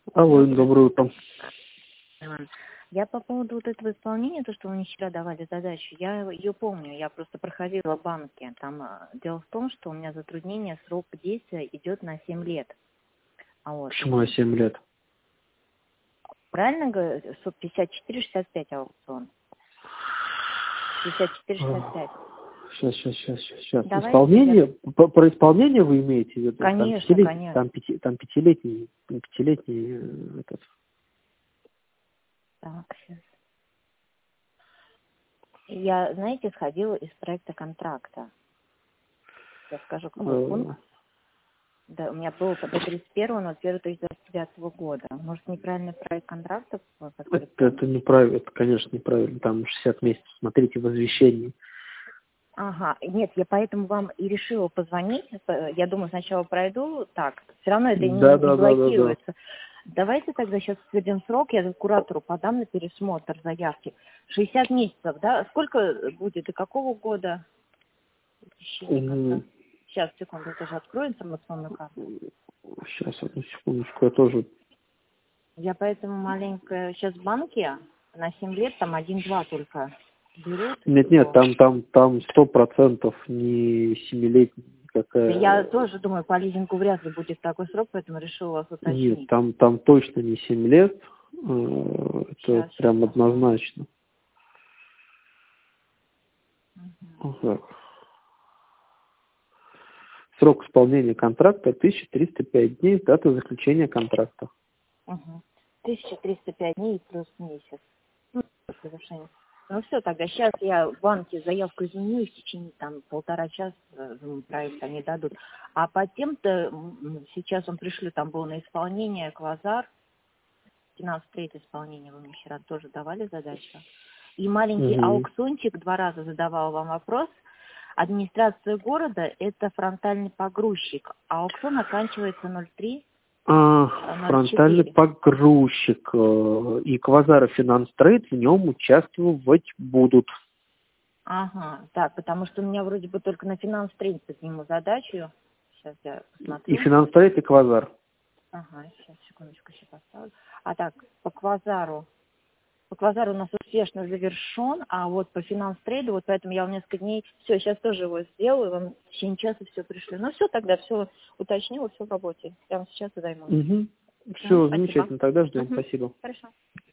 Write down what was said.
Алло, доброе утро. Я по поводу вот этого исполнения, то, что вы мне вчера давали задачу, я ее помню, я просто проходила в банке. Там дело в том, что у меня затруднение, срок действия идет на 7 лет. Вот. Почему на 7 лет? Правильно говорю? 54-65 аукцион. 54-65. Сейчас. Давайте Исполнение? Про исполнение вы имеете в виду? Конечно, конечно. Там пятилетний этот. Так, сейчас. Я, знаете, сходила из проекта контракта. Я скажу, какой пункт. Да, у меня было до 31.01.2029 года. Может, неправильный проект контракта? Это неправильно, это, конечно, неправильно. Там 60 месяцев. Смотрите в извещении. Ага, нет, я поэтому вам и решила позвонить. Я думаю, сначала пройду так. Все равно это не блокируется. Давайте тогда сейчас сведем срок, я куратору подам на пересмотр заявки. 60 месяцев, да? Сколько будет и какого года? Сейчас, секунду, это же открою информационную карту. Сейчас, одну секундочку, я тоже... Я поэтому маленько сейчас в банке на 7 лет, там 1-2 только берут. Нет, там 100% не 7-летний. Какая... Я тоже думаю, по лизингу вряд ли будет такой срок, поэтому решила вас уточнить. Нет, там точно не 7 лет. Это сейчас, прям однозначно. Так. Срок исполнения контракта 1305 дней с даты заключения контракта. 1305 дней плюс месяц. Совершенно. Ну все, тогда сейчас я в банке заявку изменю, и в течение там 1,5 часа проект они дадут. А по тем-то сейчас он пришлю, там был на исполнение квазар, финансовое исполнение, вы мне вчера тоже давали задачу. И маленький аукциончик 2 раза задавал вам вопрос. Администрация города – это фронтальный погрузчик, а аукцион оканчивается 0,3. Фронтальный погрузчик и Квазар и Финанстрейд в нем участвовать будут. Ага, так, потому что у меня вроде бы только на Финанстрейд подниму задачу. Сейчас я посмотрю. И Финанстрейд, и Квазар. Ага, сейчас, секундочку, еще поставлю. А так, по Квазару у нас успешно завершен, а вот по Финанстрейду, вот поэтому я вам несколько дней, все, сейчас тоже его сделаю, вам в течение часа все пришлю. Ну все, тогда все уточнила, все в работе. Прямо сейчас и займусь. Все, замечательно, тогда ждем, спасибо. Хорошо.